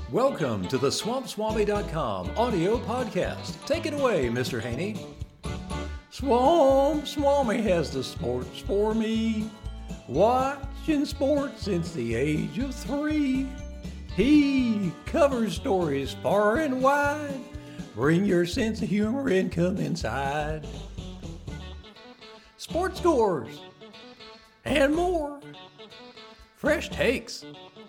Welcome to the SwampSwami.com audio podcast. Take it away, Mr. Haney. Swamp Swami has the sports for me. Watching sports since the age of 3. He covers stories far and wide. Bring your sense of humor and come inside. Sports scores and more. Fresh takes.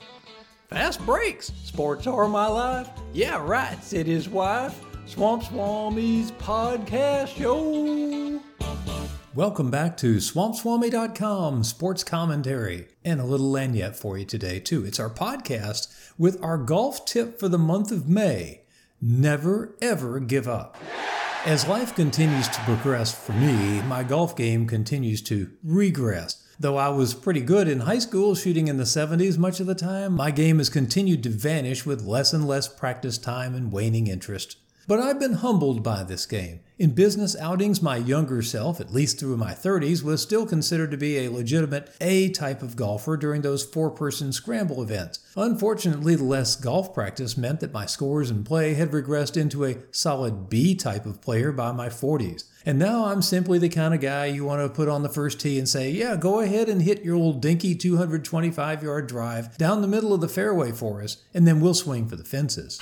Fast breaks. Sports are my life. Yeah, right, said his wife. Swamp Swami's podcast show. Welcome back to SwampSwami.com sports commentary. And a little lanyard for you today, too. It's our podcast with our golf tip for the month of May. Never, ever give up. As life continues to progress for me, my golf game continues to regress. Though I was pretty good in high school, shooting in the 70s much of the time, my game has continued to vanish with less and less practice time and waning interest. But I've been humbled by this game. In business outings, my younger self, at least through my 30s, was still considered to be a legitimate A type of golfer during those four-person scramble events. Unfortunately, the less golf practice meant that my scores and play had regressed into a solid B type of player by my 40s. And now I'm simply the kind of guy you want to put on the first tee and say, yeah, go ahead and hit your old dinky 225-yard drive down the middle of the fairway for us, and then we'll swing for the fences.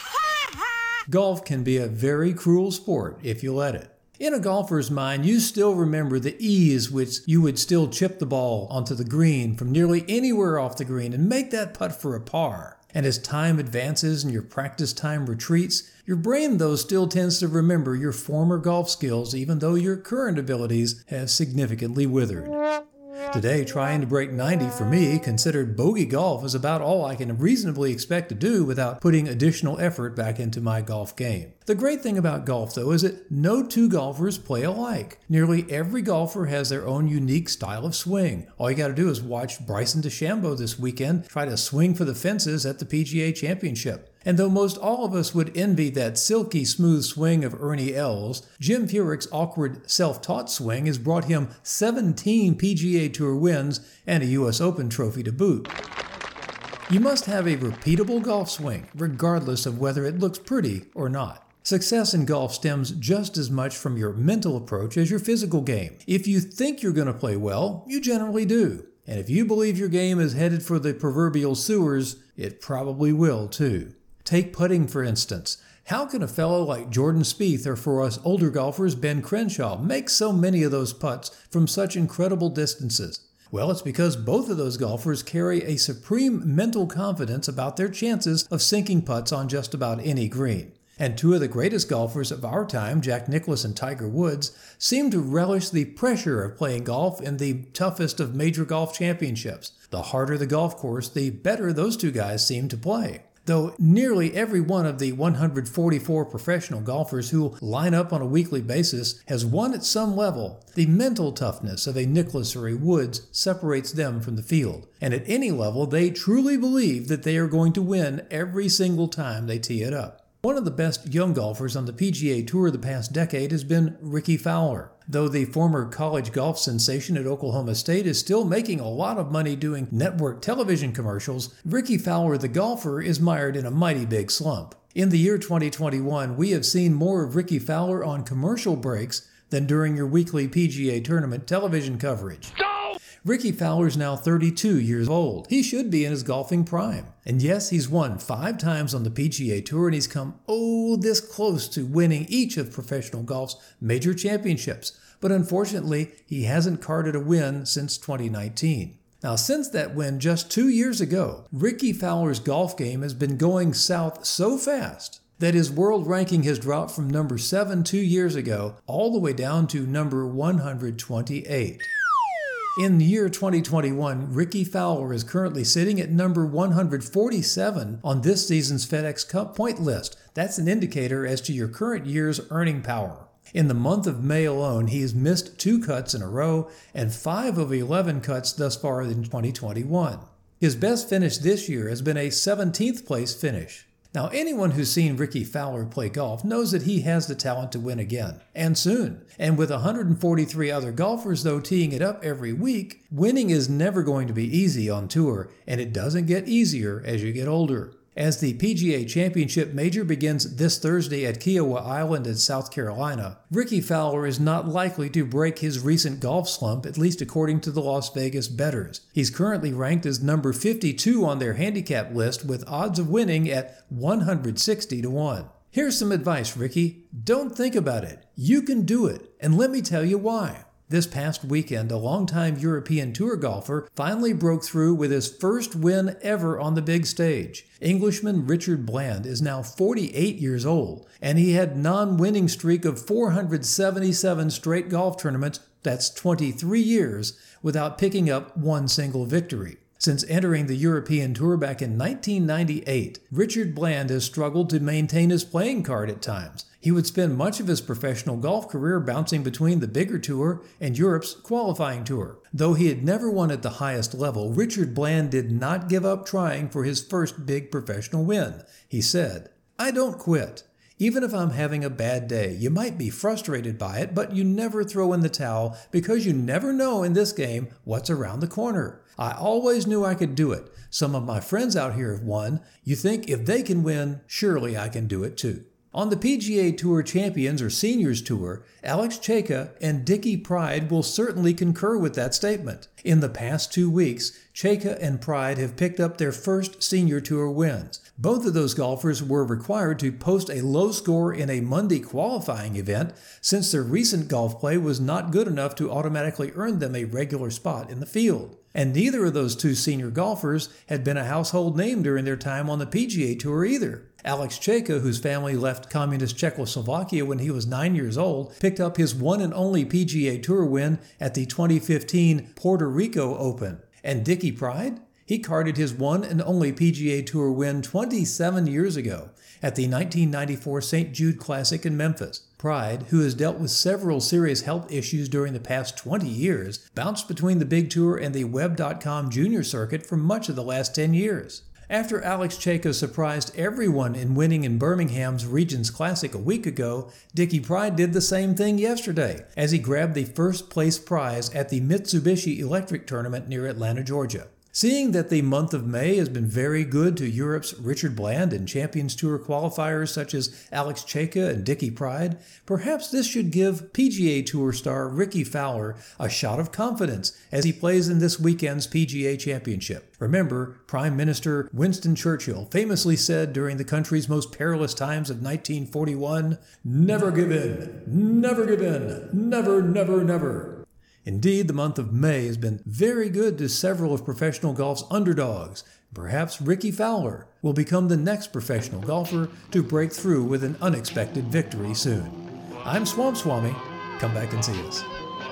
Golf can be a very cruel sport if you let it. In a golfer's mind, you still remember the ease which you would still chip the ball onto the green from nearly anywhere off the green and make that putt for a par. And as time advances and your practice time retreats, your brain, though, still tends to remember your former golf skills even though your current abilities have significantly withered. Today, trying to break 90 for me, considered bogey golf, is about all I can reasonably expect to do without putting additional effort back into my golf game. The great thing about golf, though, is that no two golfers play alike. Nearly every golfer has their own unique style of swing. All you got to do is watch Bryson DeChambeau this weekend try to swing for the fences at the PGA Championship. And though most all of us would envy that silky smooth swing of Ernie Els, Jim Furyk's awkward self-taught swing has brought him 17 PGA Tour wins and a US Open trophy to boot. You must have a repeatable golf swing, regardless of whether it looks pretty or not. Success in golf stems just as much from your mental approach as your physical game. If you think you're going to play well, you generally do. And if you believe your game is headed for the proverbial sewers, it probably will too. Take putting, for instance. How can a fellow like Jordan Spieth, or for us older golfers, Ben Crenshaw, make so many of those putts from such incredible distances? Well, it's because both of those golfers carry a supreme mental confidence about their chances of sinking putts on just about any green. And two of the greatest golfers of our time, Jack Nicklaus and Tiger Woods, seem to relish the pressure of playing golf in the toughest of major golf championships. The harder the golf course, the better those two guys seem to play. Though nearly every one of the 144 professional golfers who line up on a weekly basis has won at some level, the mental toughness of a Nicklaus or a Woods separates them from the field. And at any level, they truly believe that they are going to win every single time they tee it up. One of the best young golfers on the PGA Tour the past decade has been Rickie Fowler. Though the former college golf sensation at Oklahoma State is still making a lot of money doing network television commercials, Rickie Fowler the golfer is mired in a mighty big slump. In the year 2021, we have seen more of Rickie Fowler on commercial breaks than during your weekly PGA Tournament television coverage. Rickie Fowler's now 32 years old. He should be in his golfing prime. And yes, he's won 5 times on the PGA Tour, and he's come this close to winning each of professional golf's major championships. But unfortunately, he hasn't carded a win since 2019. Now, since that win just 2 years ago, Rickie Fowler's golf game has been going south so fast that his world ranking has dropped from number 7 2 years ago all the way down to number 128. In the year 2021, Rickie Fowler is currently sitting at number 147 on this season's FedEx Cup point list. That's an indicator as to your current year's earning power. In the month of May alone, he has missed 2 cuts in a row and 5 of 11 cuts thus far in 2021. His best finish this year has been a 17th place finish. Now, anyone who's seen Rickie Fowler play golf knows that he has the talent to win again, and soon. And with 143 other golfers, though, teeing it up every week, winning is never going to be easy on tour, and it doesn't get easier as you get older. As the PGA Championship Major begins this Thursday at Kiowa Island in South Carolina, Rickie Fowler is not likely to break his recent golf slump, at least according to the Las Vegas bettors. He's currently ranked as number 52 on their handicap list with odds of winning at 160 to 1. Here's some advice, Rickie. Don't think about it. You can do it, and let me tell you why. This past weekend, a longtime European Tour golfer finally broke through with his first win ever on the big stage. Englishman Richard Bland is now 48 years old, and he had a non-winning streak of 477 straight golf tournaments, that's 23 years, without picking up one single victory. Since entering the European Tour back in 1998, Richard Bland has struggled to maintain his playing card at times. He would spend much of his professional golf career bouncing between the bigger tour and Europe's qualifying tour. Though he had never won at the highest level, Richard Bland did not give up trying for his first big professional win. He said, "I don't quit. Even if I'm having a bad day, you might be frustrated by it, but you never throw in the towel because you never know in this game what's around the corner. I always knew I could do it. Some of my friends out here have won. You think if they can win, surely I can do it too." On the PGA Tour Champions or Seniors Tour, Alex Cejka and Dickie Pride will certainly concur with that statement. In the past 2 weeks, Cejka and Pride have picked up their first Senior Tour wins. Both of those golfers were required to post a low score in a Monday qualifying event since their recent golf play was not good enough to automatically earn them a regular spot in the field. And neither of those two senior golfers had been a household name during their time on the PGA Tour either. Alex Cejka, whose family left communist Czechoslovakia when he was 9 years old, picked up his one and only PGA Tour win at the 2015 Puerto Rico Open. And Dickie Pride? He carded his one and only PGA Tour win 27 years ago at the 1994 St. Jude Classic in Memphis. Pride, who has dealt with several serious health issues during the past 20 years, bounced between the Big Tour and the Web.com Junior Circuit for much of the last 10 years. After Alex Cejka surprised everyone in winning in Birmingham's Regions Classic a week ago, Dickie Pride did the same thing yesterday as he grabbed the first place prize at the Mitsubishi Electric Tournament near Atlanta, Georgia. Seeing that the month of May has been very good to Europe's Richard Bland and Champions Tour qualifiers such as Alex Cejka and Dickie Pride, perhaps this should give PGA Tour star Rickie Fowler a shot of confidence as he plays in this weekend's PGA Championship. Remember, Prime Minister Winston Churchill famously said during the country's most perilous times of 1941, "Never give in, never give in, never, never, never." Indeed, the month of May has been very good to several of professional golf's underdogs. Perhaps Rickie Fowler will become the next professional golfer to break through with an unexpected victory soon. I'm Swamp Swami. Come back and see us.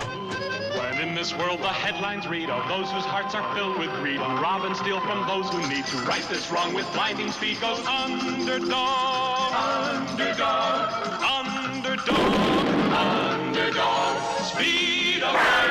When in this world the headlines read of those whose hearts are filled with greed and rob and steal from those who need to right this wrong with blinding speed goes underdog, underdog, underdog, underdog, speed away.